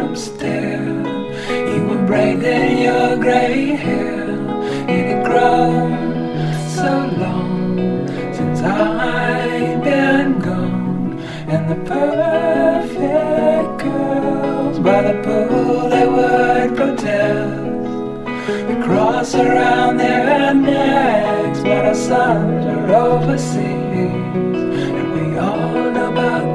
still. You were braiding your gray hair. It had grown so long since I'd been gone. And the perfect girls by the pool, they would protest the cross around their necks, but our sons are overseas, and we all know about